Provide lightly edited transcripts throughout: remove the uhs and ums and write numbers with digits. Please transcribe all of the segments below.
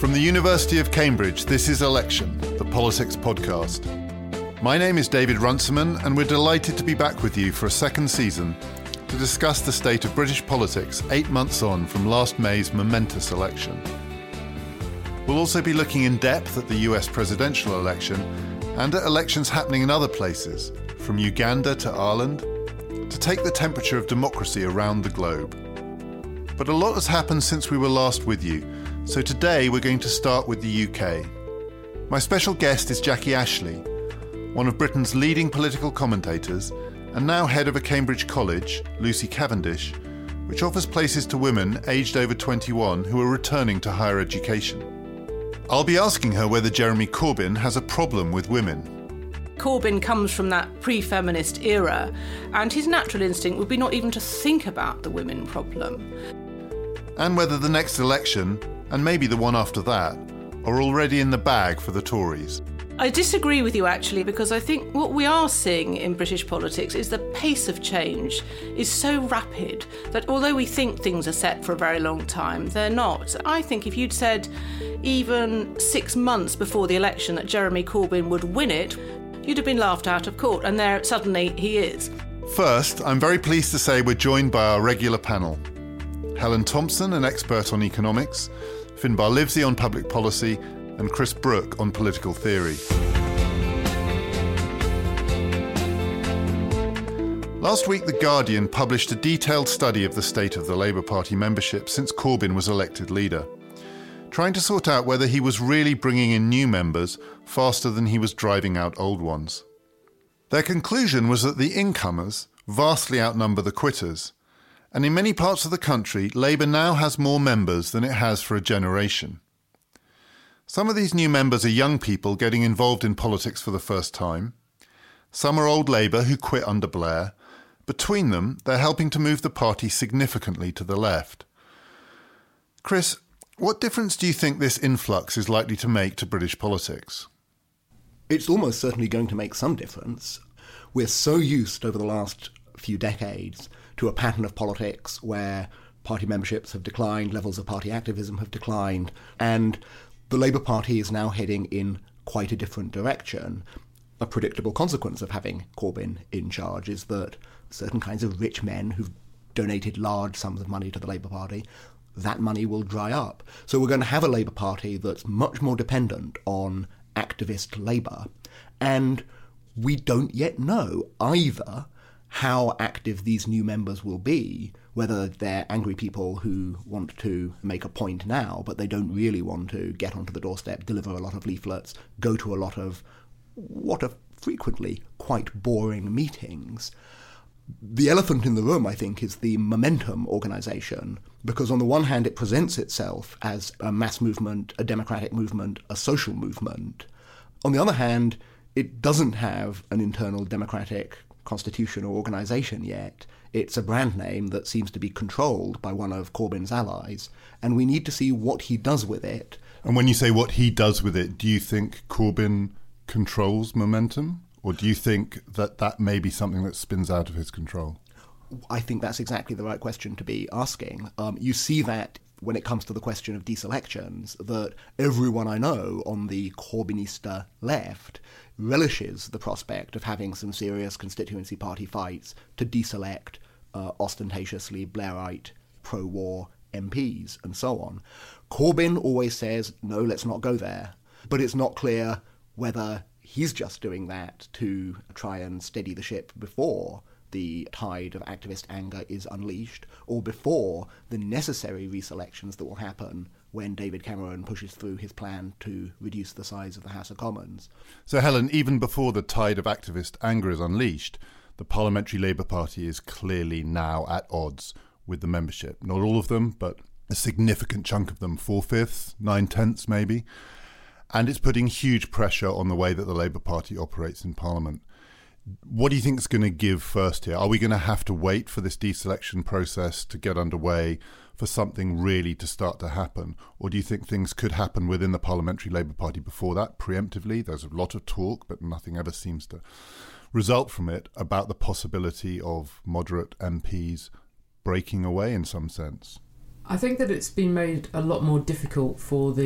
From the University of Cambridge, this is Election, the politics podcast. My name is David Runciman, and we're delighted to be back with you for a second season to discuss the state of British politics 8 months on from last May's momentous election. We'll also be looking in depth at the US presidential election and at elections happening in other places, from Uganda to Ireland, to take the temperature of democracy around the globe. But a lot has happened since we were last with you, so today we're going to start with the UK. My special guest is Jackie Ashley, one of Britain's leading political commentators and now head of a Cambridge college, Lucy Cavendish, which offers places to women aged over 21 who are returning to higher education. I'll be asking her whether Jeremy Corbyn has a problem with women. Corbyn comes from that pre-feminist era, and his natural instinct would be not even to think about the women problem. And whether the next election, and maybe the one after that, are already in the bag for the Tories. I disagree with you, actually, because I think what we are seeing in British politics is the pace of change is so rapid that although we think things are set for a very long time, they're not. I think if you'd said even 6 months before the election that Jeremy Corbyn would win it, you'd have been laughed out of court, and there suddenly he is. First, I'm very pleased to say we're joined by our regular panel. Helen Thompson, an expert on economics, Finbar Livesey on public policy, and Chris Brooke on political theory. Last week, The Guardian published a detailed study of the state of the Labour Party membership since Corbyn was elected leader, trying to sort out whether he was really bringing in new members faster than he was driving out old ones. Their conclusion was that the incomers vastly outnumber the quitters, and in many parts of the country, Labour now has more members than it has for a generation. Some of these new members are young people getting involved in politics for the first time. Some are old Labour who quit under Blair. Between them, they're helping to move the party significantly to the left. Chris, what difference do you think this influx is likely to make to British politics? It's almost certainly going to make some difference. We're so used over the last few decades to a pattern of politics where party memberships have declined, levels of party activism have declined, and the Labour Party is now heading in quite a different direction. A predictable consequence of having Corbyn in charge is that certain kinds of rich men who've donated large sums of money to the Labour Party, that money will dry up. So we're going to have a Labour Party that's much more dependent on activist Labour, and we don't yet know either how active these new members will be, whether they're angry people who want to make a point now, but they don't really want to get onto the doorstep, deliver a lot of leaflets, go to a lot of what are frequently quite boring meetings. The elephant in the room, I think, is the Momentum organisation, because on the one hand it presents itself as a mass movement, a democratic movement, a social movement. On the other hand, it doesn't have an internal democratic constitution or organisation yet. It's a brand name that seems to be controlled by one of Corbyn's allies, and we need to see what he does with it. And when you say what he does with it, do you think Corbyn controls Momentum? Or do you think that that may be something that spins out of his control? I think that's exactly the right question to be asking. You see that when it comes to the question of deselections, that everyone I know on the Corbynista left relishes the prospect of having some serious constituency party fights to deselect ostentatiously Blairite pro-war MPs and so on. Corbyn always says, no, let's not go there. But it's not clear whether he's just doing that to try and steady the ship before the tide of activist anger is unleashed, or before the necessary reselections that will happen when David Cameron pushes through his plan to reduce the size of the House of Commons. So, Helen, even before the tide of activist anger is unleashed, the Parliamentary Labour Party is clearly now at odds with the membership. Not all of them, but a significant chunk of them, 4/5, 9/10 maybe. And it's putting huge pressure on the way that the Labour Party operates in Parliament. What do you think is going to give first here? Are we going to have to wait for this deselection process to get underway for something really to start to happen? Or do you think things could happen within the Parliamentary Labour Party before that, preemptively? There's a lot of talk, but nothing ever seems to result from it about the possibility of moderate MPs breaking away in some sense. I think that it's been made a lot more difficult for the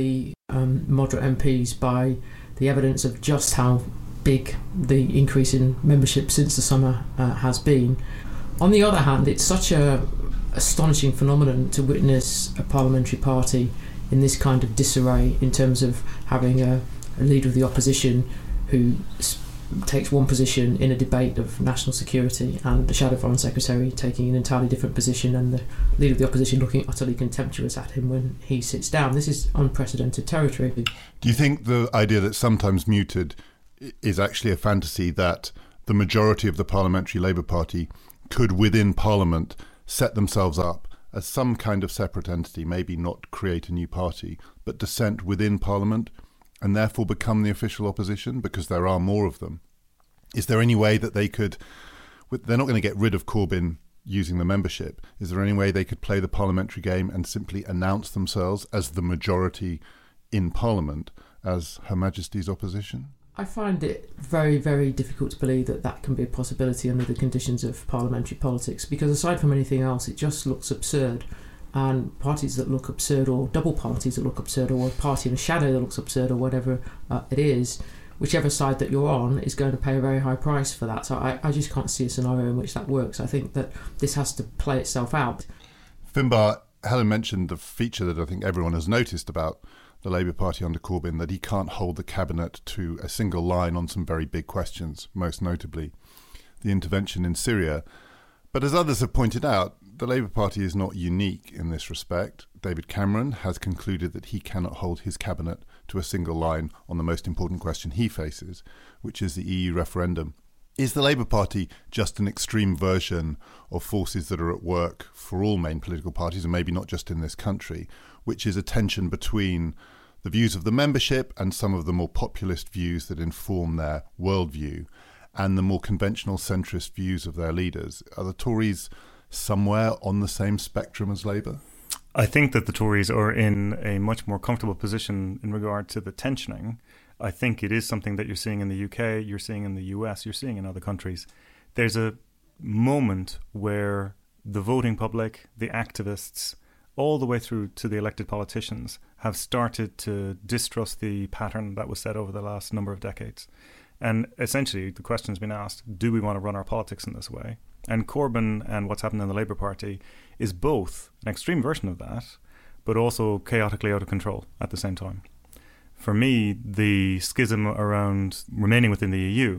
moderate MPs by the evidence of just how big the increase in membership since the summer has been. On the other hand, it's such a astonishing phenomenon to witness a parliamentary party in this kind of disarray, in terms of having a leader of the opposition who takes one position in a debate of national security, and the Shadow Foreign Secretary taking an entirely different position, and the leader of the opposition looking utterly contemptuous at him when he sits down. This is unprecedented territory. Do you think the idea that's sometimes muted is actually a fantasy that the majority of the Parliamentary Labour Party could, within Parliament, set themselves up as some kind of separate entity, maybe not create a new party, but dissent within Parliament, and therefore become the official opposition, because there are more of them? Is there any way that they could, they're not going to get rid of Corbyn using the membership, is there any way they could play the parliamentary game and simply announce themselves as the majority in Parliament, as Her Majesty's opposition? I find it very, very difficult to believe that that can be a possibility under the conditions of parliamentary politics, because aside from anything else, it just looks absurd. And parties that look absurd, or double parties that look absurd, or a party in a shadow that looks absurd, or whatever it is, whichever side that you're on is going to pay a very high price for that. So I just can't see a scenario in which that works. I think that this has to play itself out. Finbar, Helen mentioned the feature that I think everyone has noticed about the Labour Party under Corbyn, that he can't hold the cabinet to a single line on some very big questions, most notably the intervention in Syria. But as others have pointed out, the Labour Party is not unique in this respect. David Cameron has concluded that he cannot hold his cabinet to a single line on the most important question he faces, which is the EU referendum. Is the Labour Party just an extreme version of forces that are at work for all main political parties, and maybe not just in this country, which is a tension between the views of the membership and some of the more populist views that inform their worldview, and the more conventional centrist views of their leaders? Are the Tories somewhere on the same spectrum as Labour? I think that the Tories are in a much more comfortable position in regard to the tensioning. I think it is something that you're seeing in the UK, you're seeing in the US, you're seeing in other countries. There's a moment where the voting public, the activists, all the way through to the elected politicians have started to distrust the pattern that was set over the last number of decades. And essentially the question has been asked, do we want to run our politics in this way? And Corbyn and what's happened in the Labour Party is both an extreme version of that, but also chaotically out of control at the same time. For me, the schism around remaining within the EU,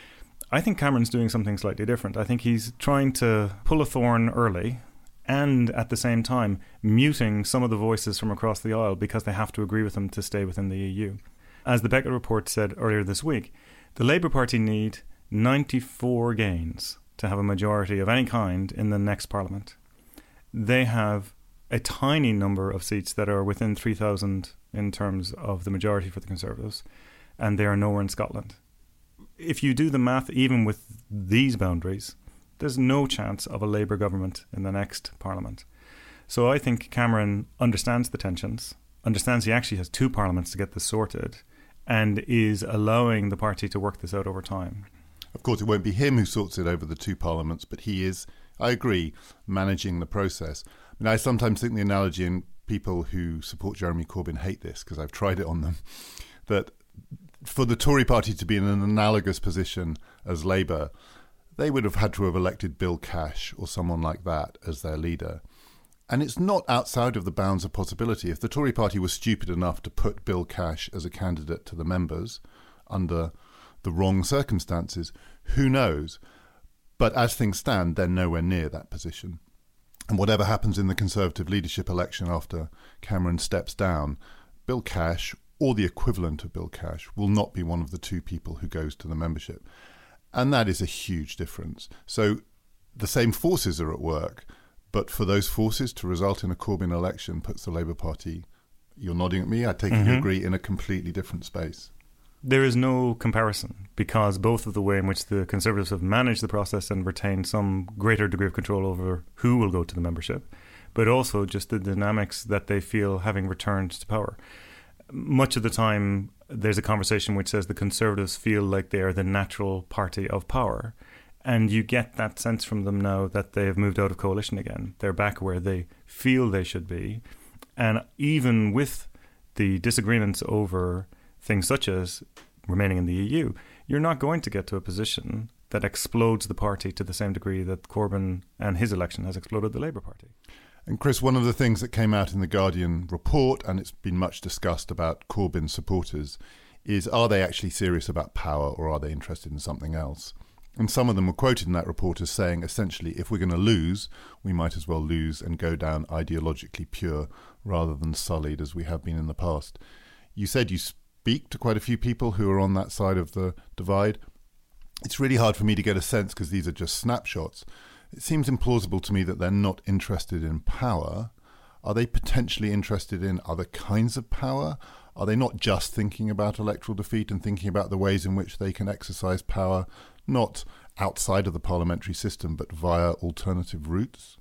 I think Cameron's doing something slightly different. I think he's trying to pull a thorn early and at the same time muting some of the voices from across the aisle because they have to agree with him to stay within the EU. As the Beckett report said earlier this week, the Labour Party need 94 gains to have a majority of any kind in the next parliament. They have a tiny number of seats that are within 3,000 in terms of the majority for the Conservatives, and they are nowhere in Scotland. If you do the math, even with these boundaries, there's no chance of a Labour government in the next parliament. So I think Cameron understands the tensions, understands he actually has two parliaments to get this sorted, and is allowing the party to work this out over time. Of course, it won't be him who sorts it over the two parliaments, but he is, I agree, managing the process. I mean, I sometimes think the analogy, and people who support Jeremy Corbyn hate this because I've tried it on them, that for the Tory party to be in an analogous position as Labour, they would have had to have elected Bill Cash or someone like that as their leader. And it's not outside of the bounds of possibility. If the Tory party was stupid enough to put Bill Cash as a candidate to the members under the wrong circumstances, who knows? But as things stand, they're nowhere near that position. And whatever happens in the Conservative leadership election after Cameron steps down, Bill Cash, or the equivalent of Bill Cash, will not be one of the two people who goes to the membership. And that is a huge difference. So the same forces are at work, but for those forces to result in a Corbyn election puts the Labour Party, you're nodding at me, I take it you agree, in a completely different space. There is no comparison, because both of the way in which the Conservatives have managed the process and retained some greater degree of control over who will go to the membership, but also just the dynamics that they feel having returned to power. Much of the time, there's a conversation which says the Conservatives feel like they are the natural party of power, and you get that sense from them now that they have moved out of coalition again. They're back where they feel they should be, and even with the disagreements over things such as remaining in the EU, you're not going to get to a position that explodes the party to the same degree that Corbyn and his election has exploded the Labour Party. And Chris, one of the things that came out in the Guardian report, and it's been much discussed about Corbyn supporters, is are they actually serious about power or are they interested in something else? And some of them were quoted in that report as saying, essentially, if we're going to lose, we might as well lose and go down ideologically pure rather than sullied as we have been in the past. You said you speak to quite a few people who are on that side of the divide. It's really hard for me to get a sense because these are just snapshots. It seems implausible to me that they're not interested in power. Are they potentially interested in other kinds of power? Are they not just thinking about electoral defeat and thinking about the ways in which they can exercise power, not outside of the parliamentary system, but via alternative routes?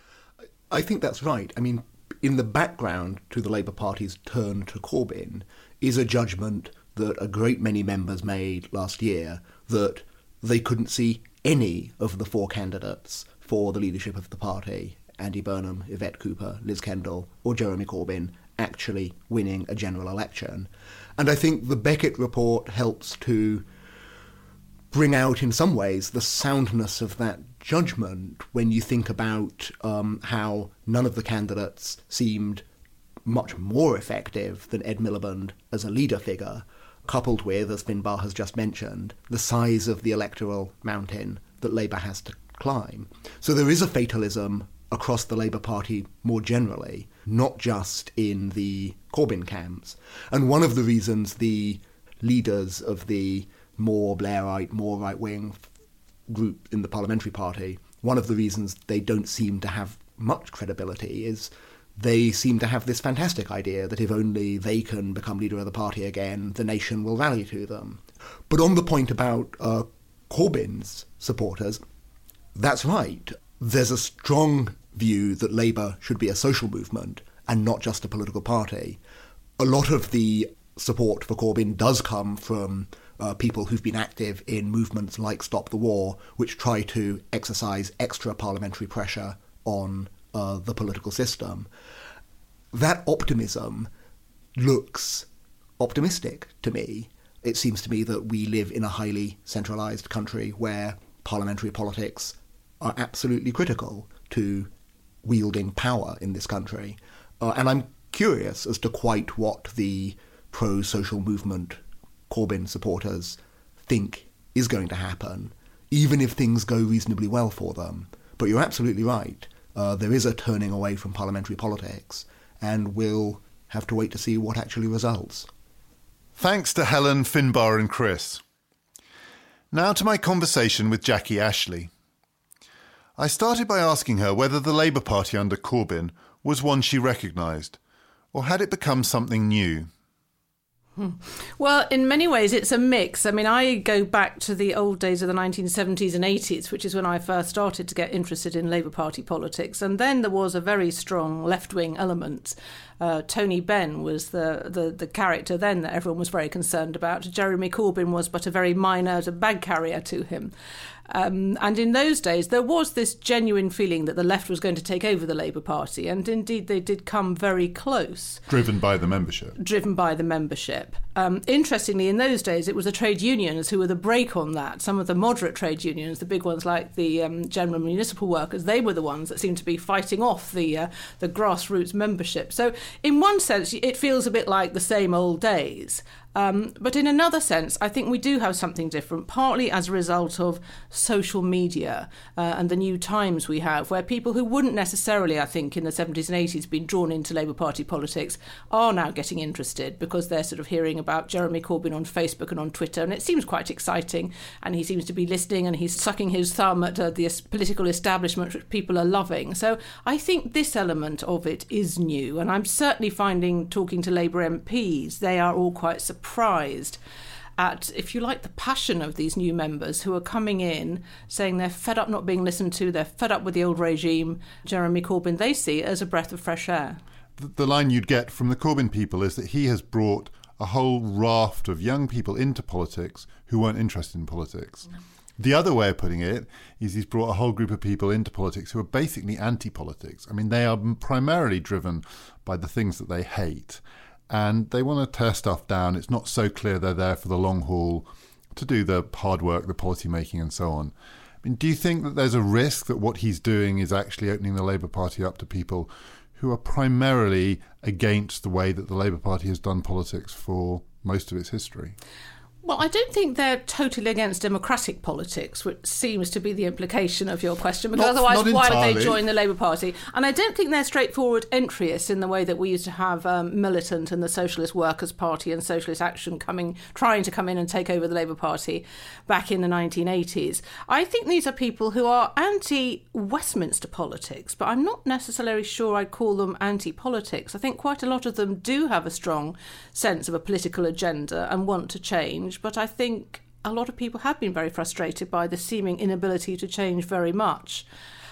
I think that's right. I mean, in the background to the Labour Party's turn to Corbyn is a judgment that a great many members made last year that they couldn't see any of the four candidates for the leadership of the party, Andy Burnham, Yvette Cooper, Liz Kendall, or Jeremy Corbyn, actually winning a general election. And I think the Beckett report helps to bring out in some ways the soundness of that judgment when you think about how none of the candidates seemed much more effective than Ed Miliband as a leader figure, coupled with, as Finbar has just mentioned, the size of the electoral mountain that Labour has to climb. So there is a fatalism across the Labour Party more generally, not just in the Corbyn camps. And one of the reasons the leaders of the more Blairite, more right-wing group in the parliamentary party, one of the reasons they don't seem to have much credibility is they seem to have this fantastic idea that if only they can become leader of the party again, the nation will rally to them. But on the point about Corbyn's supporters, that's right. There's a strong view that Labour should be a social movement and not just a political party. A lot of the support for Corbyn does come from people who've been active in movements like Stop the War, which try to exercise extra parliamentary pressure on the political system. That optimism looks optimistic to me. It seems to me that we live in a highly centralised country where parliamentary politics are absolutely critical to wielding power in this country. And I'm curious as to quite what the pro-social movement Corbyn supporters think is going to happen, even if things go reasonably well for them. But you're absolutely right. There is a turning away from parliamentary politics, and we'll have to wait to see what actually results. Thanks to Helen, Finbar and Chris. Now to my conversation with Jackie Ashley. I started by asking her whether the Labour Party under Corbyn was one she recognised, or had it become something new? Well, in many ways, it's a mix. I mean, I go back to the old days of the 1970s and 80s, which is when I first started to get interested in Labour Party politics. And then there was a very strong left-wing element. Tony Benn was the character then that everyone was very concerned about. Jeremy Corbyn was but a very minor bag carrier to him. And in those days, there was this genuine feeling that the left was going to take over the Labour Party. And indeed, they did come very close. Driven by the membership. Interestingly, in those days, it was the trade unions who were the brake on that. Some of the moderate trade unions, the big ones like the General Municipal Workers, they were the ones that seemed to be fighting off the grassroots membership. So in one sense, it feels a bit like the same old days. But in another sense, I think we do have something different, partly as a result of social media and the new times we have, where people who wouldn't necessarily, I think, in the 70s and 80s been drawn into Labour Party politics are now getting interested because they're sort of hearing about Jeremy Corbyn on Facebook and on Twitter, and it seems quite exciting, and he seems to be listening and he's sucking his thumb at the political establishment, which people are loving. So I think this element of it is new, and I'm certainly finding, talking to Labour MPs, they are all quite surprised at, if you like, the passion of these new members who are coming in saying they're fed up not being listened to, they're fed up with the old regime. Jeremy Corbyn, they see it as a breath of fresh air. The line you'd get from the Corbyn people is that he has brought a whole raft of young people into politics who weren't interested in politics. The other way of putting it is he's brought a whole group of people into politics who are basically anti-politics. I mean, they are primarily driven by the things that they hate. and they want to tear stuff down. It's not so clear they're there for the long haul to do the hard work, the policy making and so on. I mean, do you think that there's a risk that what he's doing is actually opening the Labour Party up to people who are primarily against the way that the Labour Party has done politics for most of its history? Well, I don't think they're totally against democratic politics, which seems to be the implication of your question, because otherwise why would they join the Labour Party? And I don't think they're straightforward entryists in the way that we used to have Militant and the Socialist Workers' Party and Socialist Action trying to come in and take over the Labour Party back in the 1980s. I think these are people who are anti-Westminster politics, but I'm not necessarily sure I'd call them anti-politics. I think quite a lot of them do have a strong sense of a political agenda and want to change. But I think a lot of people have been very frustrated by the seeming inability to change very much.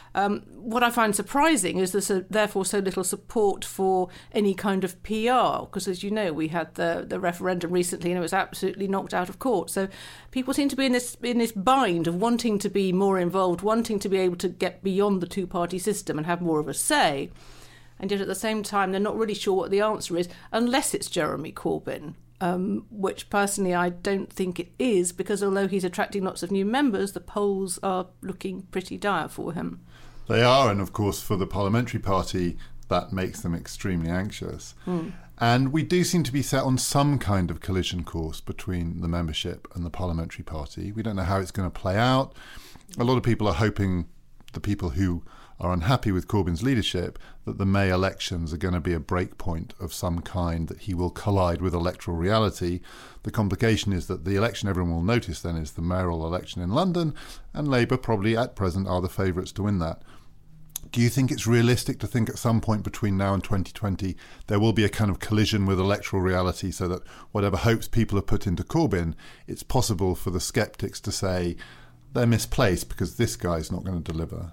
What I find surprising is there's therefore so little support for any kind of PR, because as you know, we had the referendum recently and it was absolutely knocked out of court. So people seem to be in this bind of wanting to be more involved, wanting to be able to get beyond the two-party system and have more of a say. And yet at the same time, they're not really sure what the answer is, unless it's Jeremy Corbyn. Which personally I don't think it is, because although he's attracting lots of new members, the polls are looking pretty dire for him. They are, and of course for the parliamentary party that makes them extremely anxious. And we do seem to be set on some kind of collision course between the membership and the parliamentary party. We don't know how it's going to play out. A lot of people are hoping, the people who are unhappy with Corbyn's leadership, that the May elections are going to be a break point of some kind, that he will collide with electoral reality. The complication is that the election everyone will notice then is the mayoral election in London, and Labour probably at present are the favourites to win that. Do you think it's realistic to think at some point between now and 2020 there will be a kind of collision with electoral reality, so that whatever hopes people have put into Corbyn, it's possible for the sceptics to say they're misplaced because this guy's not going to deliver?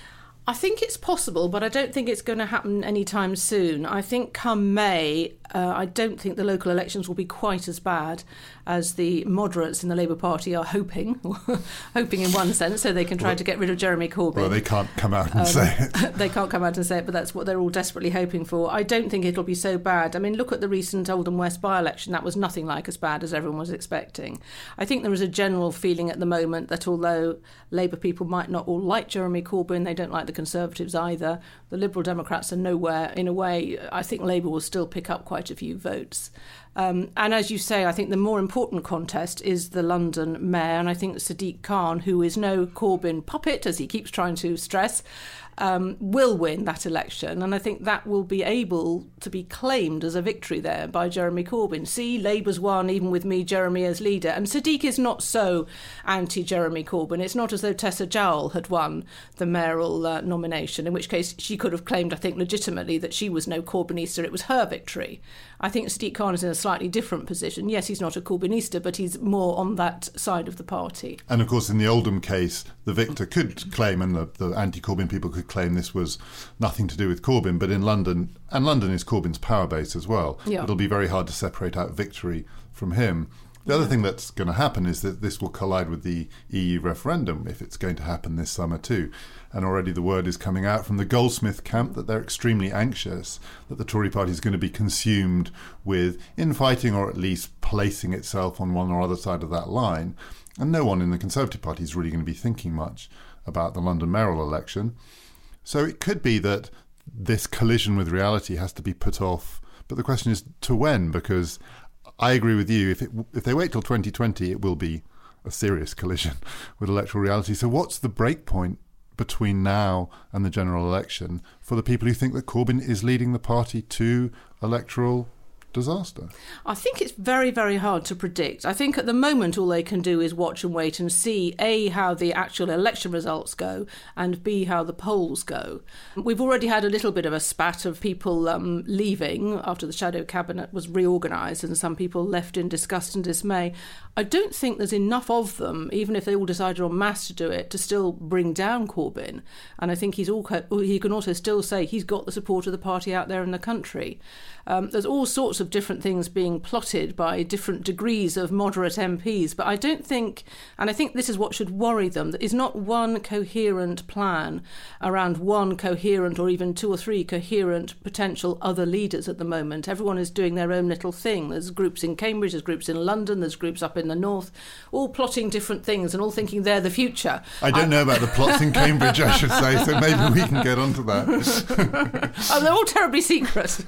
I think it's possible, but I don't think it's going to happen anytime soon. I think come May, I don't think the local elections will be quite as bad as the moderates in the Labour Party are hoping in one sense, so they can try to get rid of Jeremy Corbyn. Well, they can't come out and say it. They can't come out and say it, but that's what they're all desperately hoping for. I don't think it'll be so bad. I mean, look at the recent Oldham West by-election. That was nothing like as bad as everyone was expecting. I think there is a general feeling at the moment that although Labour people might not all like Jeremy Corbyn, they don't like the Conservatives either. The Liberal Democrats are nowhere. In a way, I think Labour will still pick up quite a few votes. And as you say, I think the more important contest is the London mayor, and I think Sadiq Khan, who is no Corbyn puppet, as he keeps trying to stress, will win that election, and I think that will be able to be claimed as a victory there by Jeremy Corbyn. See, Labour's won, even with me, Jeremy, as leader. And Sadiq is not so anti-Jeremy Corbyn. It's not as though Tessa Jowell had won the mayoral nomination, in which case she could have claimed, I think, legitimately that she was no Corbynista. It was her victory. I think Sadiq Khan is in a slightly different position. Yes, he's not a Corbynista, but he's more on that side of the party. And of course, in the Oldham case, the victor could claim, and the anti-Corbyn people could claim, this was nothing to do with Corbyn. But in London, and London is Corbyn's power base as well, it'll be very hard to separate out victory from him. The other thing that's going to happen is that this will collide with the EU referendum, if it's going to happen this summer too. And already the word is coming out from the Goldsmith camp that they're extremely anxious that the Tory party is going to be consumed with infighting, or at least placing itself on one or other side of that line. And no one in the Conservative Party is really going to be thinking much about the London mayoral election. So it could be that this collision with reality has to be put off. But the question is to when, because I agree with you. If they wait till 2020, it will be a serious collision with electoral reality. So what's the break point between now and the general election for the people who think that Corbyn is leading the party to electoral disaster? I think it's very, very hard to predict. I think at the moment all they can do is watch and wait and see, A, how the actual election results go, and B, how the polls go. We've already had a little bit of a spat of people leaving after the shadow cabinet was reorganised, and some people left in disgust and dismay. I don't think there's enough of them, even if they all decided en masse to do it, to still bring down Corbyn. And I think he can also still say he's got the support of the party out there in the country. There's all sorts sorts of different things being plotted by different degrees of moderate MPs. But I don't think, and I think this is what should worry them, that is not one coherent plan around one coherent or even two or three coherent potential other leaders at the moment. Everyone is doing their own little thing. There's groups in Cambridge, there's groups in London, there's groups up in the north, all plotting different things and all thinking they're the future. I don't know about the plots in Cambridge, I should say, so maybe we can get onto that. Oh, they're all terribly secret.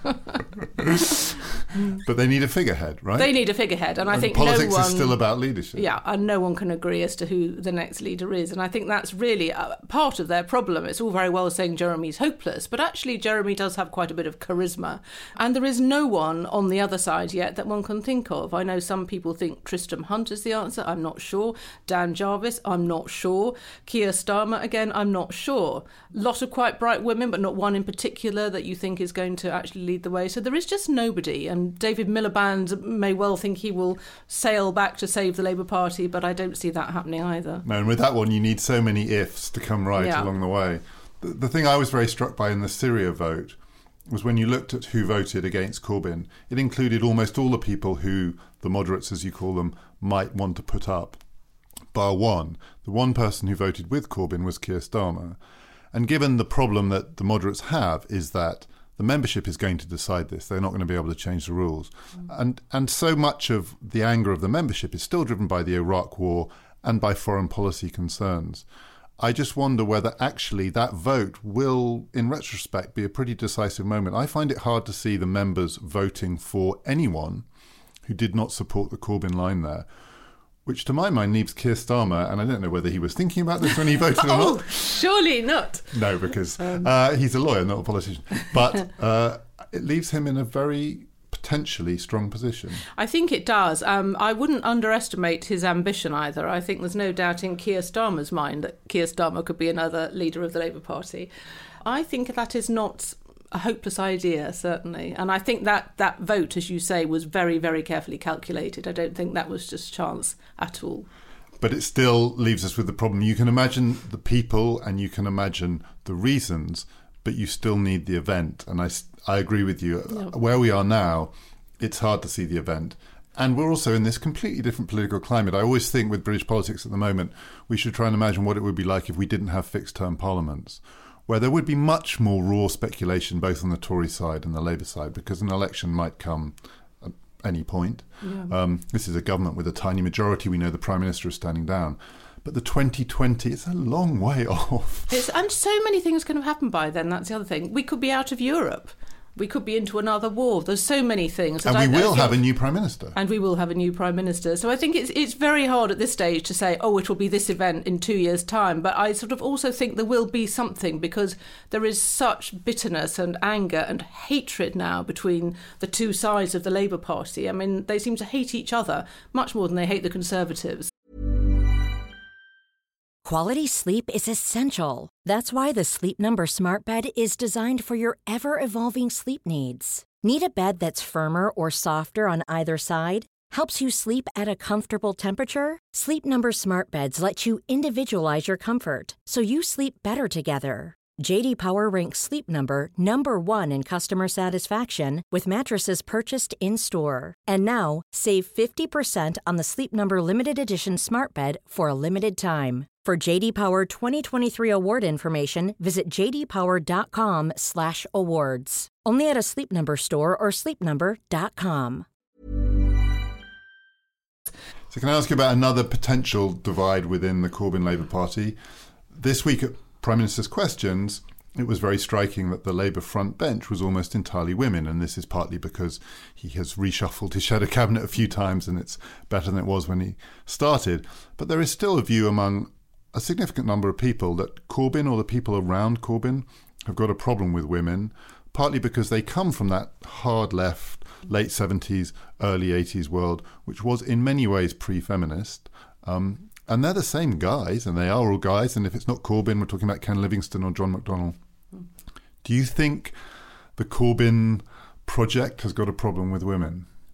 But they need a figurehead, right? They need a figurehead, and I think politics is still about leadership. Yeah, and no one can agree as to who the next leader is, and I think that's really part of their problem. It's all very well saying Jeremy's hopeless, but actually Jeremy does have quite a bit of charisma, and there is no one on the other side yet that one can think of. I know some people think Tristram Hunt is the answer. I'm not sure. Dan Jarvis, I'm not sure. Keir Starmer, again, I'm not sure. Lot of quite bright women, but not one in particular that you think is going to actually lead the way. So there is just nobody. And David Miliband may well think he will sail back to save the Labour Party, but I don't see that happening either. No, and with that one, you need so many ifs to come right along the way. The thing I was very struck by in the Syria vote was when you looked at who voted against Corbyn, it included almost all the people who, the moderates as you call them, might want to put up. Bar one, the one person who voted with Corbyn was Keir Starmer. And given the problem that the moderates have is that the membership is going to decide this. They're not going to be able to change the rules. And so much of the anger of the membership is still driven by the Iraq war and by foreign policy concerns. I just wonder whether actually that vote will, in retrospect, be a pretty decisive moment. I find it hard to see the members voting for anyone who did not support the Corbyn line there, which to my mind leaves Keir Starmer, and I don't know whether he was thinking about this when he voted or not. Surely not. No, because he's a lawyer, not a politician. But it leaves him in a very potentially strong position. I think it does. I wouldn't underestimate his ambition either. I think there's no doubt in Keir Starmer's mind that Keir Starmer could be another leader of the Labour Party. I think that is not a hopeless idea, certainly. And I think that vote, as you say, was very, very carefully calculated. I don't think that was just chance at all. But it still leaves us with the problem. You can imagine the people and you can imagine the reasons, but you still need the event. And I agree with you. Yep. Where we are now, it's hard to see the event. And we're also in this completely different political climate. I always think with British politics at the moment, we should try and imagine what it would be like if we didn't have fixed-term parliaments, where there would be much more raw speculation both on the Tory side and the Labour side, because an election might come at any point. Yeah. This is a government with a tiny majority. We know the Prime Minister is standing down. But the 2020, it's a long way off. And so many things can have happened by then. That's the other thing. We could be out of Europe. We could be into another war. There's so many things. And we will have a new Prime Minister. And we will have a new Prime Minister. So I think it's very hard at this stage to say, oh, it will be this event in 2 years' time. But I sort of also think there will be something, because there is such bitterness and anger and hatred now between the two sides of the Labour Party. I mean, they seem to hate each other much more than they hate the Conservatives. Quality sleep is essential. That's why the Sleep Number Smart Bed is designed for your ever-evolving sleep needs. Need a bed that's firmer or softer on either side? Helps you sleep at a comfortable temperature? Sleep Number Smart Beds let you individualize your comfort, so you sleep better together. J.D. Power ranks Sleep Number number 1 in customer satisfaction with mattresses purchased in-store. And now, save 50% on the Sleep Number Limited Edition Smart Bed for a limited time. For J.D. Power 2023 award information, visit jdpower.com/awards. Only at a Sleep Number store or sleepnumber.com. So can I ask you about another potential divide within the Corbyn Labour Party? This week at Prime Minister's Questions, it was very striking that the Labour front bench was almost entirely women, and this is partly because he has reshuffled his shadow cabinet a few times and it's better than it was when he started. But there is still a view among a significant number of people that Corbyn or the people around Corbyn have got a problem with women, partly because they come from that hard left, late 70s, early 80s world, which was in many ways pre-feminist. And they're the same guys, and they are all guys, and if it's not Corbyn, we're talking about Ken Livingstone or John McDonnell. Do you think the Corbyn project has got a problem with women?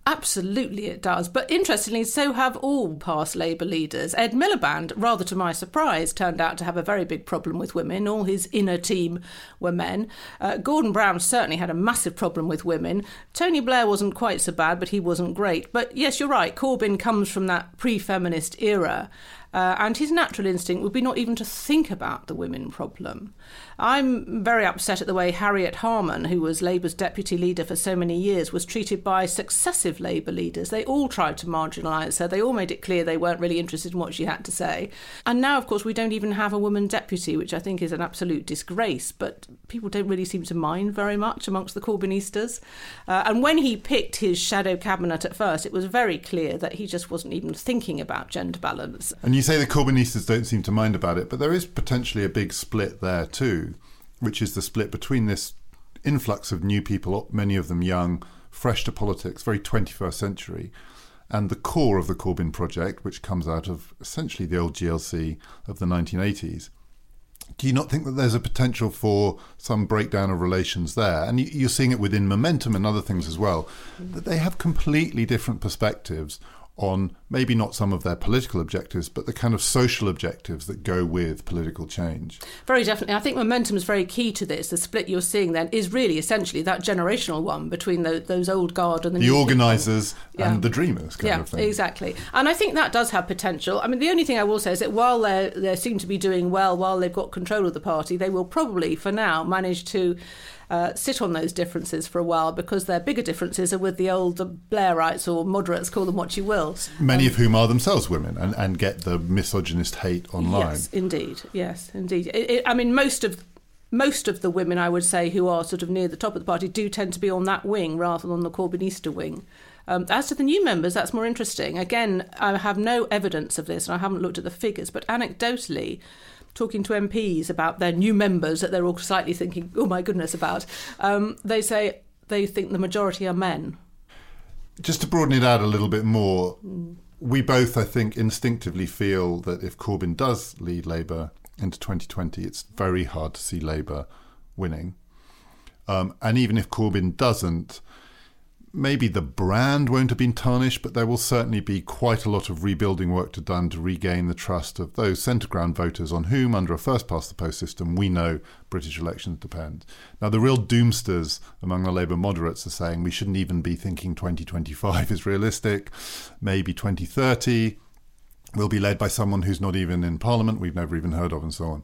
Absolutely it does. But interestingly, so have all past Labour leaders. Ed Miliband, rather to my surprise, turned out to have a very big problem with women. All his inner team were men. Gordon Brown certainly had a massive problem with women. Tony Blair wasn't quite so bad, but he wasn't great. But yes, you're right, Corbyn comes from that pre-feminist era. And his natural instinct would be not even to think about the women problem. I'm very upset at the way Harriet Harman, who was Labour's deputy leader for so many years, was treated by successive Labour leaders. They all tried to marginalise her. They all made it clear they weren't really interested in what she had to say. And now, of course, we don't even have a woman deputy, which I think is an absolute disgrace. But people don't really seem to mind very much amongst the Corbynistas. And when he picked his shadow cabinet at first, it was very clear that he just wasn't even thinking about gender balance. And you say the Corbynistas don't seem to mind about it, but there is potentially a big split there too, which is the split between this influx of new people, many of them young, fresh to politics, very 21st century, and the core of the Corbyn project, which comes out of essentially the old GLC of the 1980s. Do you not think that there's a potential for some breakdown of relations there? And you're seeing it within Momentum and other things as well, that they have completely different perspectives on maybe not some of their political objectives, but the kind of social objectives that go with political change. Very definitely. I think Momentum is very key to this. The split you're seeing then is really essentially that generational one between those old guard and the organisers and the dreamers kind of thing. Yeah, exactly. And I think that does have potential. I mean, the only thing I will say is that while they seem to be doing well, while they've got control of the party, they will probably, for now, manage to sit on those differences for a while, because their bigger differences are with the old Blairites or moderates, call them what you will. Many of whom are themselves women and get the misogynist hate online. Yes, indeed. I mean, most of the women, I would say, who are sort of near the top of the party do tend to be on that wing rather than on the Corbynista wing. As to the new members, that's more interesting. Again, I have no evidence of this and I haven't looked at the figures, but anecdotally, talking to MPs about their new members that they're all slightly thinking, oh my goodness, about, they say they think the majority are men. Just to broaden it out a little bit more, we both, I think, instinctively feel that if Corbyn does lead Labour into 2020, it's very hard to see Labour winning. And even if Corbyn doesn't, maybe the brand won't have been tarnished, but there will certainly be quite a lot of rebuilding work to done to regain the trust of those centre ground voters on whom, under a first-past-the-post system, we know British elections depend. Now, the real doomsters among the Labour moderates are saying we shouldn't even be thinking 2025 is realistic, maybe 2030 will be led by someone who's not even in Parliament, we've never even heard of, and so on.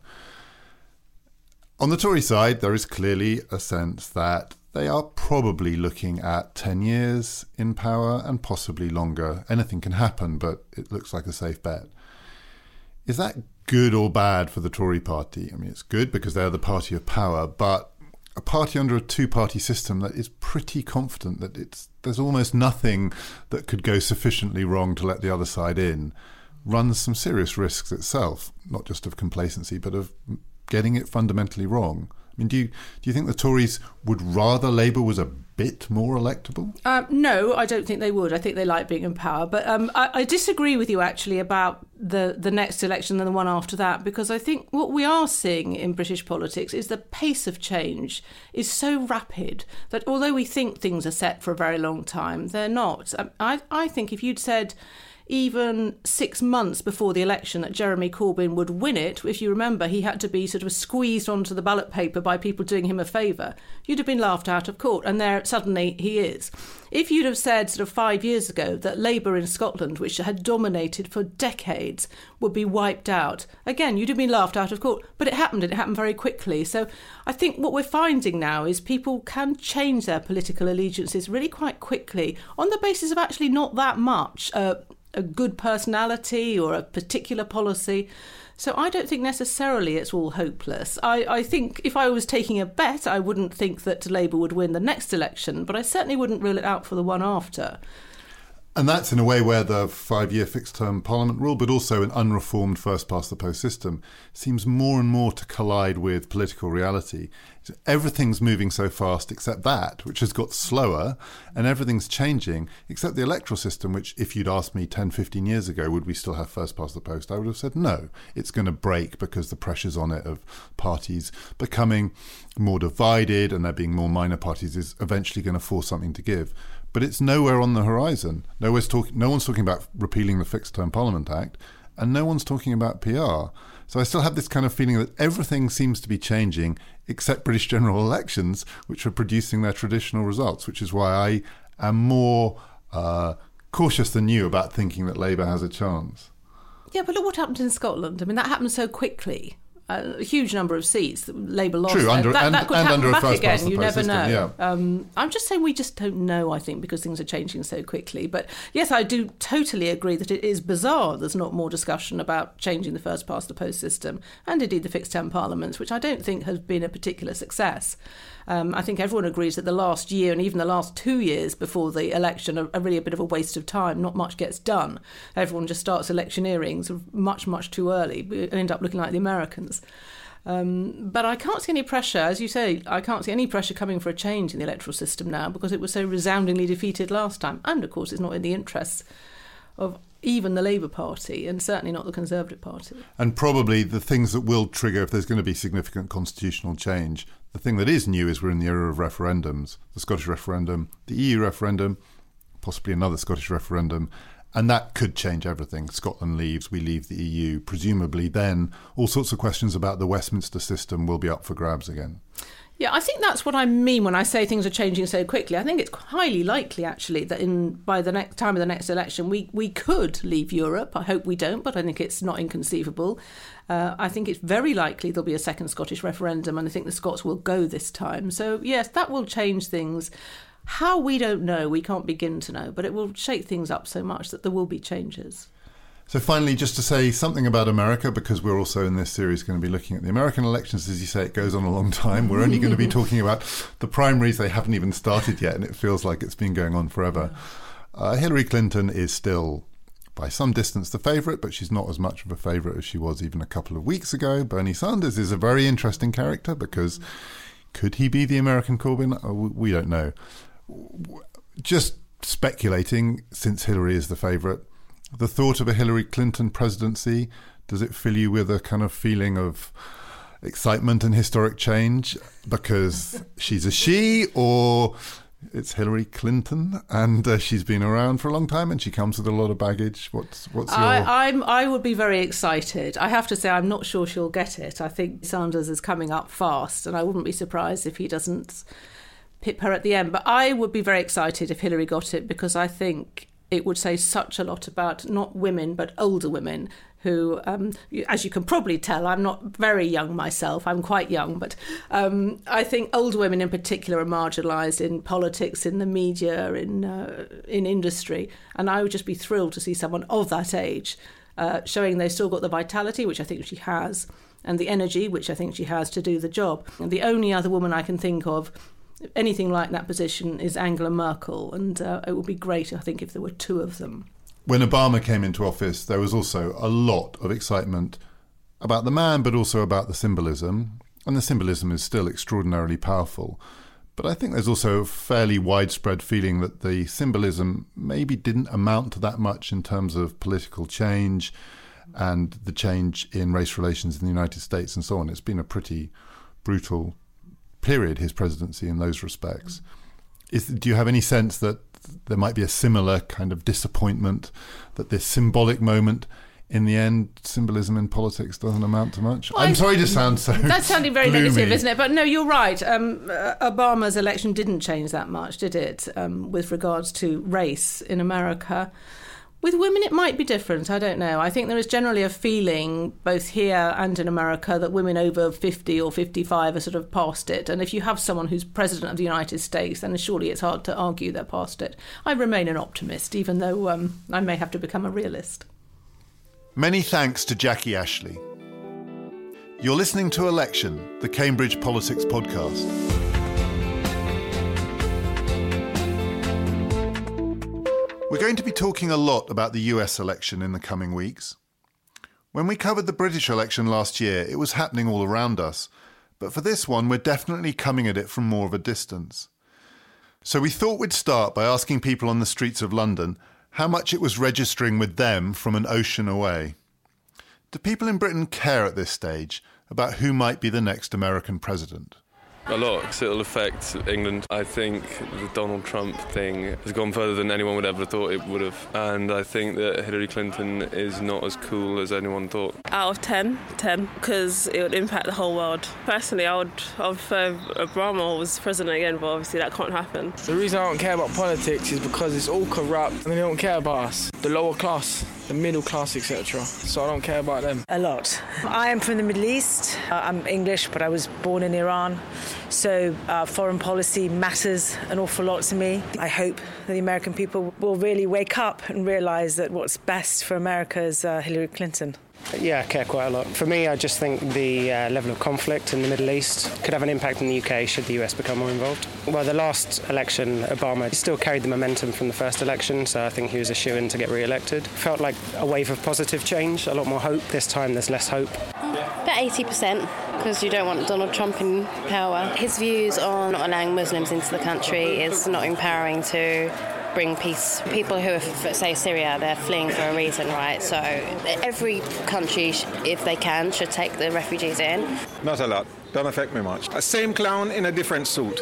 On the Tory side, there is clearly a sense that they are probably looking at 10 years in power and possibly longer. Anything can happen, but it looks like a safe bet. Is that good or bad for the Tory party? I mean, it's good because they're the party of power, but a party under a two-party system that is pretty confident that there's almost nothing that could go sufficiently wrong to let the other side in, runs some serious risks itself, not just of complacency, but of getting it fundamentally wrong. I mean, do you think the Tories would rather Labour was a bit more electable? No, I don't think they would. I think they like being in power. But I disagree with you, actually, about the next election and the one after that, because I think what we are seeing in British politics is the pace of change is so rapid that although we think things are set for a very long time, they're not. I think if you'd said even 6 months before the election that Jeremy Corbyn would win it, if you remember, he had to be sort of squeezed onto the ballot paper by people doing him a favour, you'd have been laughed out of court, and there suddenly he is. If you'd have said sort of 5 years ago that Labour in Scotland, which had dominated for decades, would be wiped out, again, you'd have been laughed out of court. But it happened very quickly. So I think what we're finding now is people can change their political allegiances really quite quickly on the basis of actually not that much a good personality or a particular policy. So I don't think necessarily it's all hopeless. I think if I was taking a bet, I wouldn't think that Labour would win the next election, but I certainly wouldn't rule it out for the one after. And that's in a way where the 5-year fixed-term Parliament rule, but also an unreformed first-past-the-post system, seems more and more to collide with political reality. Everything's moving so fast except that, which has got slower, and everything's changing except the electoral system, which if you'd asked me 10, 15 years ago, would we still have first-past-the-post, I would have said no. It's going to break because the pressures on it of parties becoming more divided and there being more minor parties is eventually going to force something to give. but it's nowhere on the horizon. No one's talking about repealing the Fixed Term Parliament Act, and no one's talking about PR. So I still have this kind of feeling that everything seems to be changing except British general elections, which are producing their traditional results, which is why I am more cautious than you about thinking that Labour has a chance. Yeah, but look what happened in Scotland. I mean, that happened so quickly. A huge number of seats that Labour lost. True, that could happen back again. You never system, know. yeah. I'm just saying we just don't know, I think, because things are changing so quickly. But yes, I do totally agree that it is bizarre there's not more discussion about changing the first past the post system and indeed the fixed term parliaments, which I don't think has been a particular success. I think everyone agrees that the last year and even the last 2 years before the election are really a bit of a waste of time. Not much gets done. Everyone just starts electioneering sort of much, much too early. We end up looking like the Americans. But I can't see any pressure, as you say, I can't see any pressure coming for a change in the electoral system now because it was so resoundingly defeated last time. And, of course, it's not in the interests of even the Labour Party and certainly not the Conservative Party. And probably the things that will trigger, if there's going to be significant constitutional change, the thing that is new is we're in the era of referendums, the Scottish referendum, the EU referendum, possibly another Scottish referendum, and that could change everything. Scotland leaves, we leave the EU. Presumably then all sorts of questions about the Westminster system will be up for grabs again. Yeah, I think that's what I mean when I say things are changing so quickly. I think it's highly likely, actually, that by the next time of the next election, we could leave Europe. I hope we don't, but I think it's not inconceivable. I think it's very likely there'll be a second Scottish referendum, and I think the Scots will go this time. So, yes, that will change things. How, we don't know. We can't begin to know. But it will shake things up so much that there will be changes. So finally, just to say something about America, because we're also in this series going to be looking at the American elections. As you say, it goes on a long time. We're only going to be talking about the primaries. They haven't even started yet, and it feels like it's been going on forever. Hillary Clinton is still, by some distance, the favourite, but she's not as much of a favourite as she was even a couple of weeks ago. Bernie Sanders is a very interesting character because could he be the American Corbyn? We don't know. Just speculating, since Hillary is the favourite, the thought of a Hillary Clinton presidency, does it fill you with a kind of feeling of excitement and historic change because she's a she, or it's Hillary Clinton and she's been around for a long time and she comes with a lot of baggage? What's your... I would be very excited. I have to say I'm not sure she'll get it. I think Sanders is coming up fast and I wouldn't be surprised if he doesn't pip her at the end. But I would be very excited if Hillary got it because I think it would say such a lot about not women, but older women who, as you can probably tell, I'm not very young myself. I'm quite young, but I think older women in particular are marginalised in politics, in the media, in industry. And I would just be thrilled to see someone of that age showing they've still got the vitality, which I think she has, and the energy, which I think she has to do the job. And the only other woman I can think of anything like that position is Angela Merkel, and it would be great, I think, if there were two of them. When Obama came into office, there was also a lot of excitement about the man, but also about the symbolism, and the symbolism is still extraordinarily powerful. But I think there's also a fairly widespread feeling that the symbolism maybe didn't amount to that much in terms of political change and the change in race relations in the United States and so on. It's been a pretty brutal period, his presidency, in those respects. Do you have any sense that there might be a similar kind of disappointment that this symbolic moment, in the end, symbolism in politics doesn't amount to much? Well, I'm sorry to sound so that's sounding very gloomy. Negative, isn't it? But no, you're right. Obama's election didn't change that much, did it, with regards to race in America? With women, it might be different. I don't know. I think there is generally a feeling, both here and in America, that women over 50 or 55 are sort of past it. And if you have someone who's president of the United States, then surely it's hard to argue they're past it. I remain an optimist, even though I may have to become a realist. Many thanks to Jackie Ashley. You're listening to Election, the Cambridge Politics podcast. We're going to be talking a lot about the US election in the coming weeks. When we covered the British election last year, it was happening all around us. But for this one, we're definitely coming at it from more of a distance. So we thought we'd start by asking people on the streets of London how much it was registering with them from an ocean away. Do people in Britain care at this stage about who might be the next American president? A lot, because it'll affect England. I think the Donald Trump thing has gone further than anyone would ever have thought it would have. And I think that Hillary Clinton is not as cool as anyone thought. Out of 10, because it would impact the whole world. Personally, I would prefer Obama was president again, but obviously that can't happen. The reason I don't care about politics is because it's all corrupt and they don't care about us, the lower class, the middle class, etc. So I don't care about them. A lot. I am from the Middle East. I'm English, but I was born in Iran. So foreign policy matters an awful lot to me. I hope that the American people will really wake up and realise that what's best for America is Hillary Clinton. Yeah, I care quite a lot. For me, I just think the level of conflict in the Middle East could have an impact in the UK should the US become more involved. Well, the last election, Obama still carried the momentum from the first election, so I think he was a shoo-in to get re-elected. Felt like a wave of positive change, a lot more hope. This time there's less hope. About 80%, because you don't want Donald Trump in power. His views on not allowing Muslims into the country is not empowering to bring peace. People who are, say, Syria, they're fleeing for a reason, right? So every country, if they can, should take the refugees in. Not a lot. Don't affect me much. A same clown in a different suit.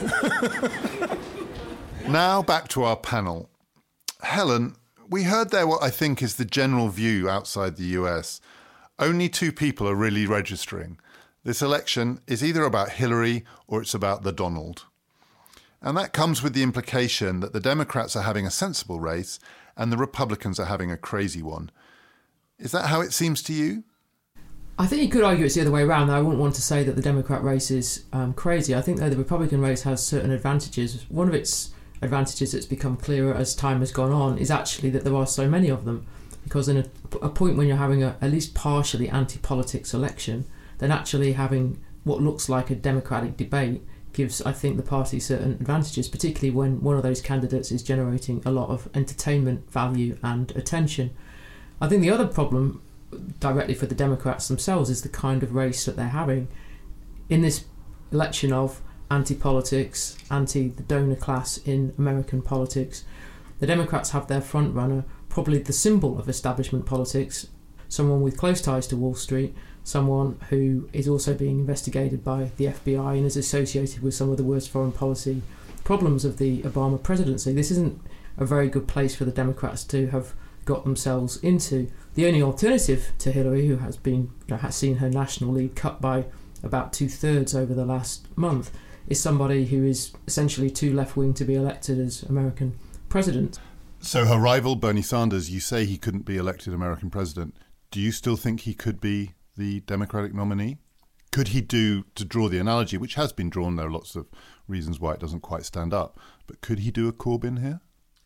Now back to our panel. Helen, we heard there what I think is the general view outside the US. Only two people are really registering. This election is either about Hillary or it's about the Donald. And that comes with the implication that the Democrats are having a sensible race and the Republicans are having a crazy one. Is that how it seems to you? I think you could argue it's the other way around. I wouldn't want to say that the Democrat race is crazy. I think that the Republican race has certain advantages. One of its advantages that's become clearer as time has gone on is actually that there are so many of them. Because in a point when you're having at least partially anti-politics election, then actually having what looks like a democratic debate gives, I think, the party certain advantages, particularly when one of those candidates is generating a lot of entertainment value and attention. I think the other problem directly for the Democrats themselves is the kind of race that they're having. In this election of anti-politics, anti-the donor class in American politics, the Democrats have their front runner, probably the symbol of establishment politics, someone with close ties to Wall Street, someone who is also being investigated by the FBI and is associated with some of the worst foreign policy problems of the Obama presidency. This isn't a very good place for the Democrats to have got themselves into. The only alternative to Hillary, who has seen her national lead cut by about 2/3 over the last month, is somebody who is essentially too left-wing to be elected as American president. So her rival, Bernie Sanders, you say he couldn't be elected American president. Do you still think he could be the Democratic nominee? Could he do, to draw the analogy, which has been drawn, there are lots of reasons why it doesn't quite stand up, but could he do a Corbyn here?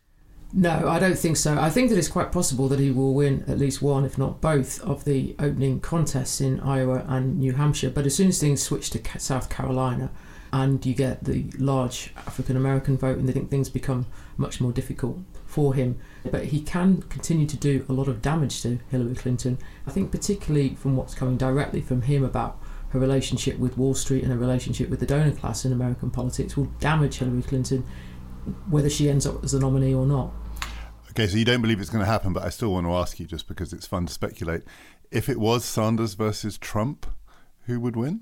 No, I don't think so. I think that it's quite possible that he will win at least one, if not both, of the opening contests in Iowa and New Hampshire. But as soon as things switch to South Carolina and you get the large African-American vote, and I think things become much more difficult for him. But he can continue to do a lot of damage to Hillary Clinton. I think particularly from what's coming directly from him about her relationship with Wall Street and her relationship with the donor class in American politics will damage Hillary Clinton, whether she ends up as the nominee or not. Okay, so you don't believe it's going to happen, but I still want to ask you, just because it's fun to speculate. If it was Sanders versus Trump, who would win?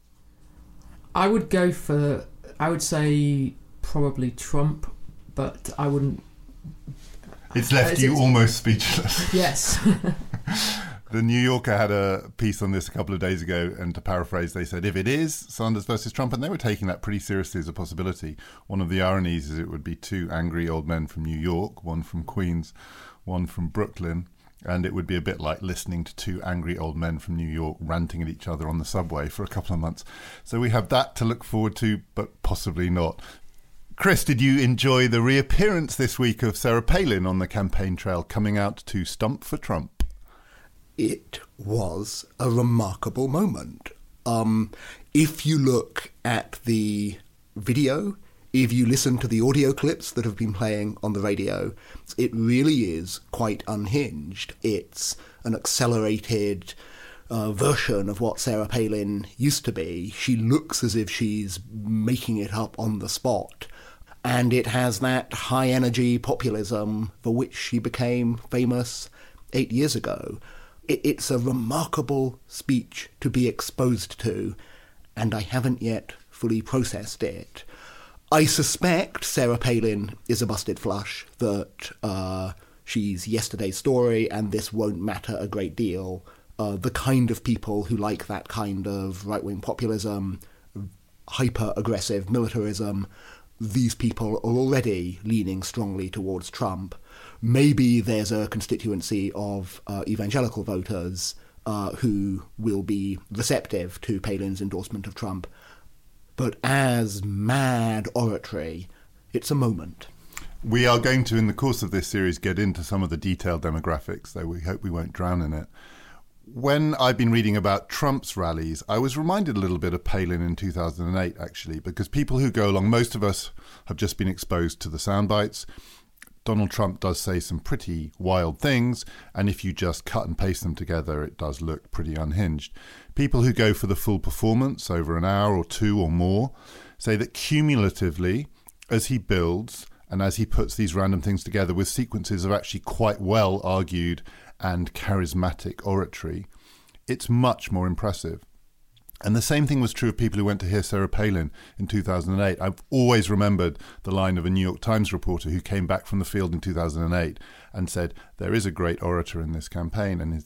I would say probably Trump, but I wouldn't. It's left you almost speechless. Yes. The New Yorker had a piece on this a couple of days ago, and to paraphrase, they said, if it is Sanders versus Trump, and they were taking that pretty seriously as a possibility. One of the ironies is it would be two angry old men from New York, one from Queens, one from Brooklyn, and it would be a bit like listening to two angry old men from New York ranting at each other on the subway for a couple of months. So we have that to look forward to, but possibly not. Chris, did you enjoy the reappearance this week of Sarah Palin on the campaign trail, coming out to stump for Trump? It was a remarkable moment. If you look at the video, if you listen to the audio clips that have been playing on the radio, it really is quite unhinged. It's an accelerated version of what Sarah Palin used to be. She looks as if she's making it up on the spot. And it has that high-energy populism for which she became famous 8 years ago. It's a remarkable speech to be exposed to, and I haven't yet fully processed it. I suspect Sarah Palin is a busted flush, that she's yesterday's story and this won't matter a great deal. The kind of people who like that kind of right-wing populism, hyper-aggressive militarism, these people are already leaning strongly towards Trump. Maybe there's a constituency of evangelical voters who will be receptive to Palin's endorsement of Trump. But as mad oratory, it's a moment. We are going to, in the course of this series, get into some of the detailed demographics, though we hope we won't drown in it. When I've been reading about Trump's rallies, I was reminded a little bit of Palin in 2008, actually, because people who go along, most of us have just been exposed to the sound bites. Donald Trump does say some pretty wild things, and if you just cut and paste them together, it does look pretty unhinged. People who go for the full performance over an hour or two or more say that cumulatively, as he builds and as he puts these random things together with sequences of actually quite well argued and charismatic oratory, it's much more impressive. And the same thing was true of people who went to hear Sarah Palin in 2008. I've always remembered the line of a New York Times reporter who came back from the field in 2008 and said, there is a great orator in this campaign, and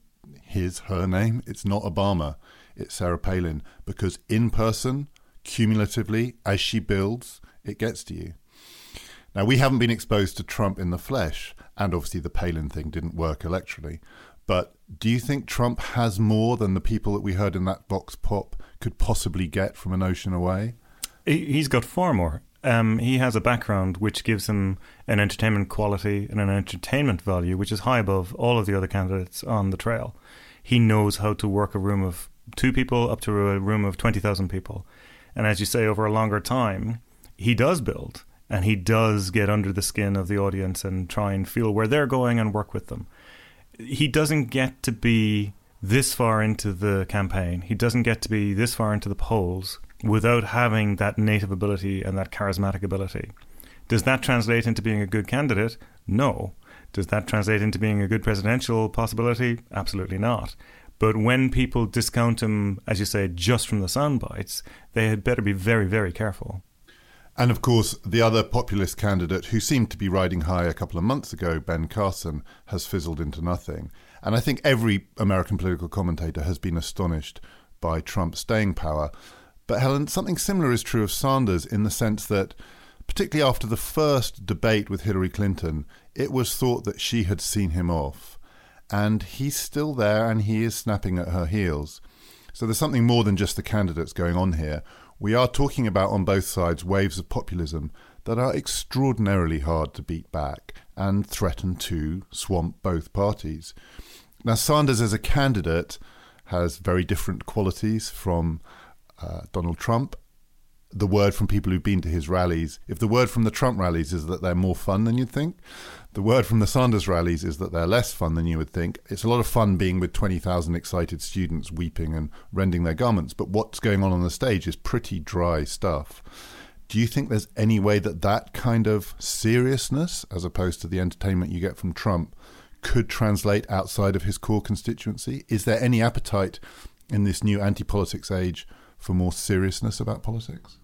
her name, it's not Obama, it's Sarah Palin, because in person, cumulatively, as she builds, it gets to you. Now, we haven't been exposed to Trump in the flesh, and obviously the Palin thing didn't work electorally. But do you think Trump has more than the people that we heard in that Vox Pop could possibly get from an ocean away? He's got far more. He has a background which gives him an entertainment quality and an entertainment value which is high above all of the other candidates on the trail. He knows how to work a room of 2 people up to a room of 20,000 people. And as you say, over a longer time, he does build. And he does get under the skin of the audience and try and feel where they're going and work with them. He doesn't get to be this far into the campaign. He doesn't get to be this far into the polls without having that native ability and that charismatic ability. Does that translate into being a good candidate? No. Does that translate into being a good presidential possibility? Absolutely not. But when people discount him, as you say, just from the sound bites, they had better be very, very careful. And of course, the other populist candidate who seemed to be riding high a couple of months ago, Ben Carson, has fizzled into nothing. And I think every American political commentator has been astonished by Trump's staying power. But Helen, something similar is true of Sanders in the sense that, particularly after the first debate with Hillary Clinton, it was thought that she had seen him off. And he's still there and he is snapping at her heels. So there's something more than just the candidates going on here. We are talking about, on both sides, waves of populism that are extraordinarily hard to beat back and threaten to swamp both parties. Now, Sanders as a candidate has very different qualities from Donald Trump. The word from people who've been to his rallies, if the word from the Trump rallies is that they're more fun than you'd think, the word from the Sanders rallies is that they're less fun than you would think. It's a lot of fun being with 20,000 excited students weeping and rending their garments, but what's going on the stage is pretty dry stuff. Do you think there's any way that that kind of seriousness, as opposed to the entertainment you get from Trump, could translate outside of his core constituency? Is there any appetite in this new anti-politics age for more seriousness about politics?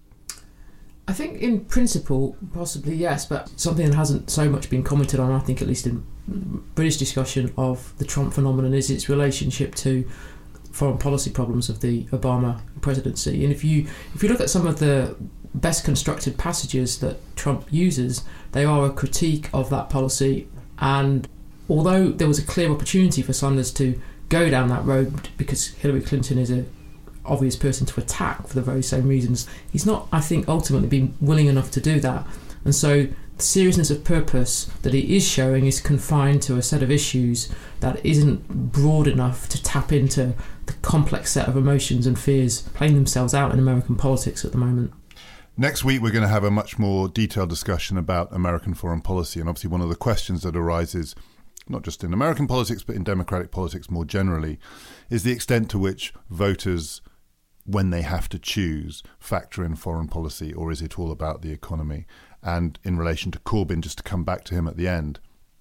I think in principle, possibly yes, but something that hasn't so much been commented on, I think at least in British discussion of the Trump phenomenon, is its relationship to foreign policy problems of the Obama presidency. And if you look at some of the best constructed passages that Trump uses, they are a critique of that policy. And although there was a clear opportunity for Sanders to go down that road because Hillary Clinton is a obvious person to attack for the very same reasons, he's not, I think, ultimately been willing enough to do that. And so the seriousness of purpose that he is showing is confined to a set of issues that isn't broad enough to tap into the complex set of emotions and fears playing themselves out in American politics at the moment. Next week, we're going to have a much more detailed discussion about American foreign policy. And obviously one of the questions that arises, not just in American politics, but in democratic politics more generally, is the extent to which voters, when they have to choose, factor in foreign policy, or is it all about the economy? And in relation to Corbyn, just to come back to him at the end,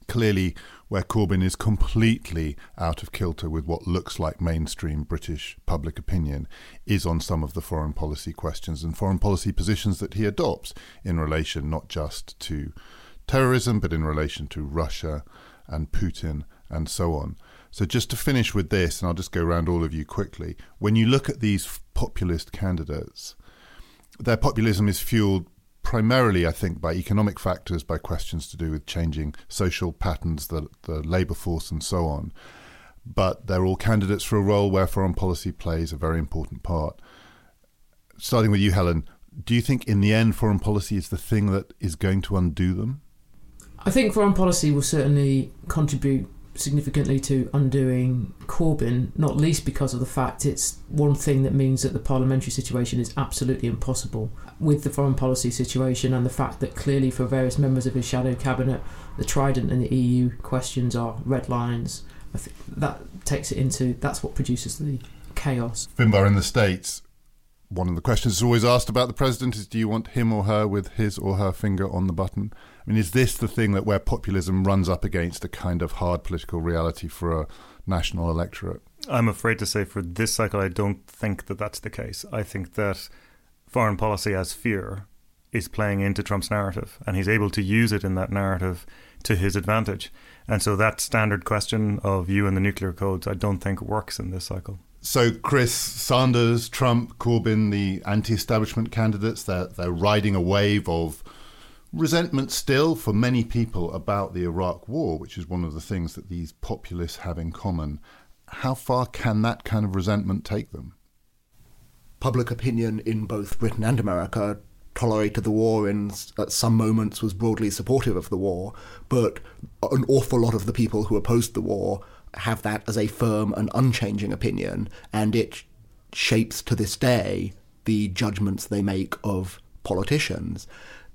clearly where Corbyn is completely out of kilter with what looks like mainstream British public opinion is on some of the foreign policy questions and foreign policy positions that he adopts in relation not just to terrorism, but in relation to Russia and Putin and so on. So just to finish with this, and I'll just go around all of you quickly, when you look at these populist candidates, their populism is fueled primarily, I think, by economic factors, by questions to do with changing social patterns, the labour force and so on. But they're all candidates for a role where foreign policy plays a very important part. Starting with you, Helen, do you think in the end foreign policy is the thing that is going to undo them? I think foreign policy will certainly contribute significantly to undoing Corbyn, not least because of the fact it's one thing that means that the parliamentary situation is absolutely impossible with the foreign policy situation, and the fact that clearly for various members of his shadow cabinet the Trident and the EU questions are red lines. I think that takes it into, that's what produces the chaos. Finbar, in the States, one of the questions that's always asked about the president is, do you want him or her with his or her finger on the button? I mean, is this the thing that where populism runs up against a kind of hard political reality for a national electorate? I'm afraid to say for this cycle, I don't think that that's the case. I think that foreign policy as fear is playing into Trump's narrative, and he's able to use it in that narrative to his advantage. And so that standard question of you and the nuclear codes, I don't think works in this cycle. So, Chris, Sanders, Trump, Corbyn, the anti-establishment candidates, they're riding a wave of resentment still for many people about the Iraq war, which is one of the things that these populists have in common. How far can that kind of resentment take them? Public opinion in both Britain and America tolerated the war and at some moments was broadly supportive of the war, but an awful lot of the people who opposed the war have that as a firm and unchanging opinion, and it shapes to this day the judgments they make of politicians.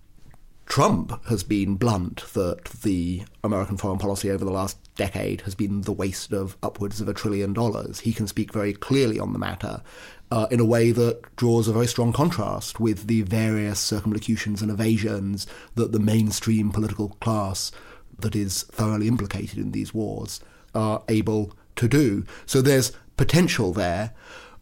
Trump has been blunt that the American foreign policy over the last decade has been the waste of upwards of $1 trillion. He can speak very clearly on the matter in a way that draws a very strong contrast with the various circumlocutions and evasions that the mainstream political class that is thoroughly implicated in these wars are able to do. So there's potential there.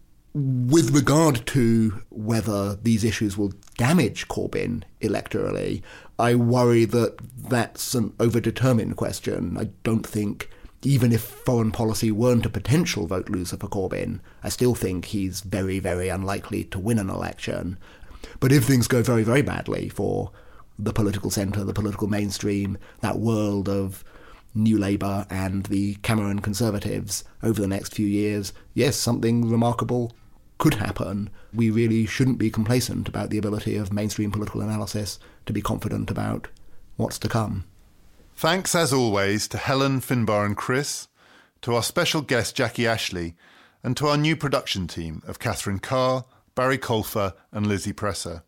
With regard to whether these issues will damage Corbyn electorally, I worry that that's an overdetermined question. I don't think, even if foreign policy weren't a potential vote loser for Corbyn, I still think he's very, very unlikely to win an election. But if things go very, very badly for the political centre, the political mainstream, that world of New Labour and the Cameron Conservatives over the next few years, yes, something remarkable could happen. We really shouldn't be complacent about the ability of mainstream political analysis to be confident about what's to come. Thanks, as always, to Helen, Finbar and Chris, to our special guest Jackie Ashley, and to our new production team of Catherine Carr, Barry Colfer and Lizzie Presser.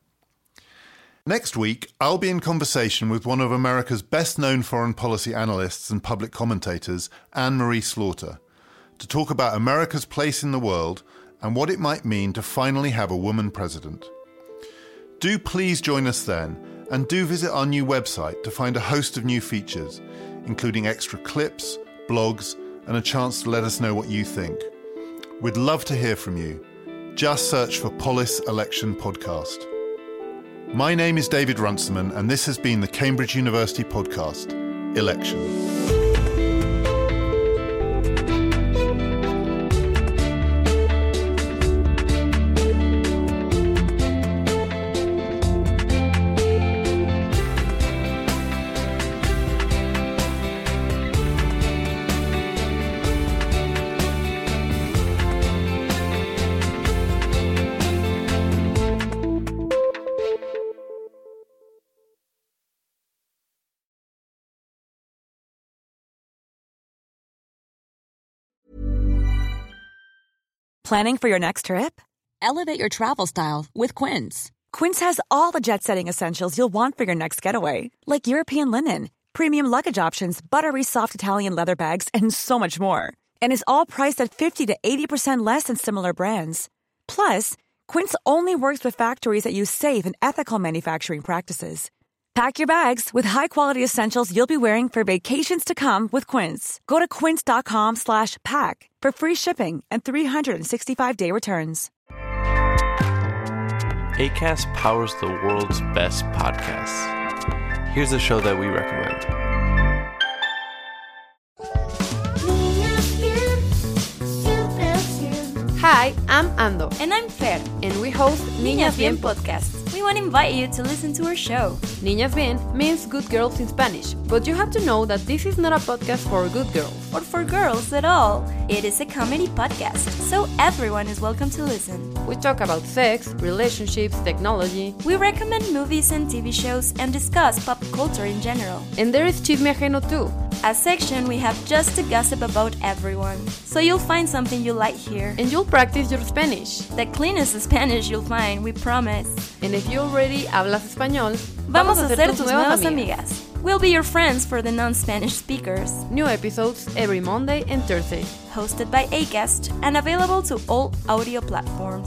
Next week, I'll be in conversation with one of America's best-known foreign policy analysts and public commentators, Anne-Marie Slaughter, to talk about America's place in the world and what it might mean to finally have a woman president. Do please join us then, and do visit our new website to find a host of new features, including extra clips, blogs, and a chance to let us know what you think. We'd love to hear from you. Just search for Polis Election Podcast. My name is David Runciman, and this has been the Cambridge University podcast, Election. Planning for your next trip? Elevate your travel style with Quince. Quince has all the jet-setting essentials you'll want for your next getaway, like European linen, premium luggage options, buttery soft Italian leather bags, and so much more. And is all priced at 50 to 80% less than similar brands. Plus, Quince only works with factories that use safe and ethical manufacturing practices. Pack your bags with high-quality essentials you'll be wearing for vacations to come with Quince. Go to quince.com/pack for free shipping and 365-day returns. Acast powers the world's best podcasts. Here's a show that we recommend. Hi, I'm Ando. And I'm Fer. And we host Niñas Bien podcast. We want to invite you to listen to our show. Niñas Bien means good girls in Spanish, but you have to know that this is not a podcast for good girls. Or for girls at all. It is a comedy podcast, so everyone is welcome to listen. We talk about sex, relationships, technology. We recommend movies and TV shows and discuss pop culture in general. And there is Chisme Ajeno too. A section we have just to gossip about everyone. So you'll find something you like here. And you'll practice your Spanish. The cleanest Spanish you'll find, we promise. And if you already hablas español, vamos a ser tus nuevas amigas. We'll be your friends for the non-Spanish speakers. New episodes every Monday and Thursday. Hosted by Acast and available to all audio platforms.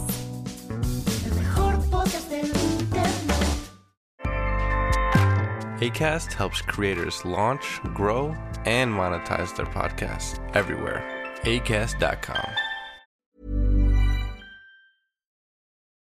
Acast helps creators launch, grow, and monetize their podcasts everywhere. Acast.com.